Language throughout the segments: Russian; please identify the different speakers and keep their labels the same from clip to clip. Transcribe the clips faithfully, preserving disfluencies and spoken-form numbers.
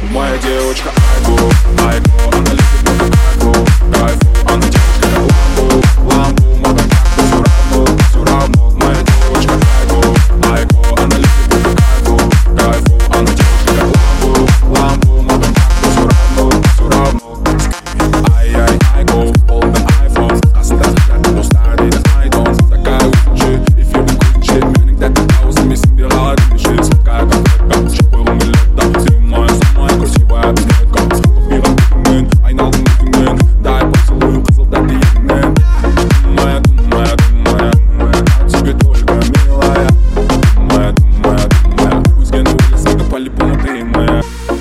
Speaker 1: Моя девочка айго, айго, она любит только кайфу, кайфу. Она делает как ламбу, ламбу, мага как-то все равно, все равно. Моя девочка айго, айго, она любит только кайфу, кайфу. Она делает как ламбу, ламбу, мага как-то все равно, все равно. Ай-яй, айго, полный айфон, оставь как его старый, das айдон. Такая лучше, эфирный круче, мир где-то паузами собирала дыши. Сладкая как рэпка, шипой умилета, ты моя самая красивая объектка. Мира битмен, айнал битмен, дай поцелую, козел да ты ебмен. Думая, думая, думая, думая, о тебе только милая. Думая, думая, думая, пусть гену леса, да по-любому ты моя.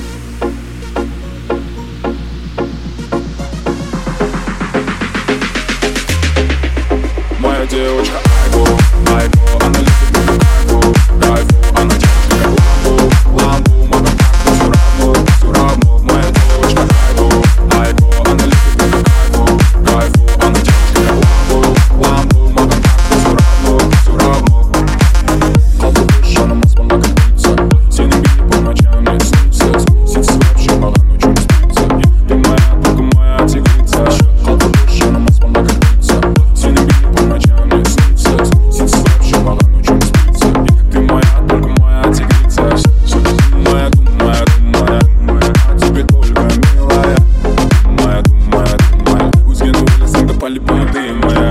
Speaker 1: Моя девочка айго, айго, она любит только кайфу, кайфу. Она делает как ламбу, ламбу, мага как-то все равно, все равно. Моя девочка айго, айго, она любит только кайфу, кайфу. Она делает как ламбу, ламбу, мага как-то все равно, все равно. Қалды душаным аспанда как птица, сенің бейне по ночам мне снится. Сенсіз вообще маған очень спится, ты моя, только моя тигрица. Қалды душаным аспанда как птица, сенің бейне по ночам мне снится. Сенсіз вообще маған очень спится, ты моя, только моя тигрица. Думая, думая, думая, думая, о тебе только милая. Думая, думая, думая, пусть гену лесом, да по-любому ты моя.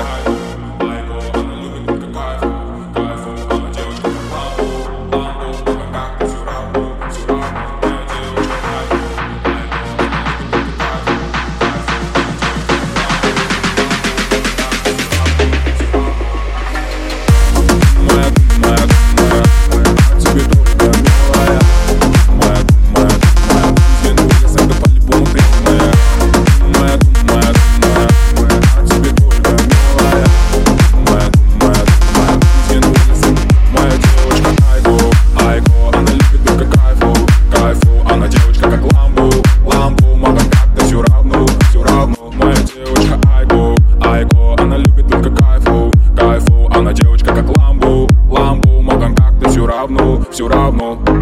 Speaker 1: Все равно.